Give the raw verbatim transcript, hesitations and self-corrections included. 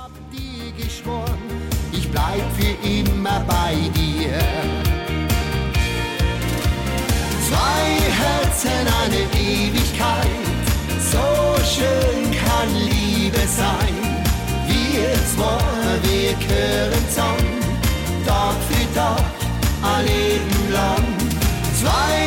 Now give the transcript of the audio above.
hab dir geschworen, ich bleib für immer bei dir. Zwei Herzen, eine Ewigkeit, so schön kann Liebe sein. Wir zwei, wir gehören zusammen, Tag für Tag, ein Leben lang. Zwei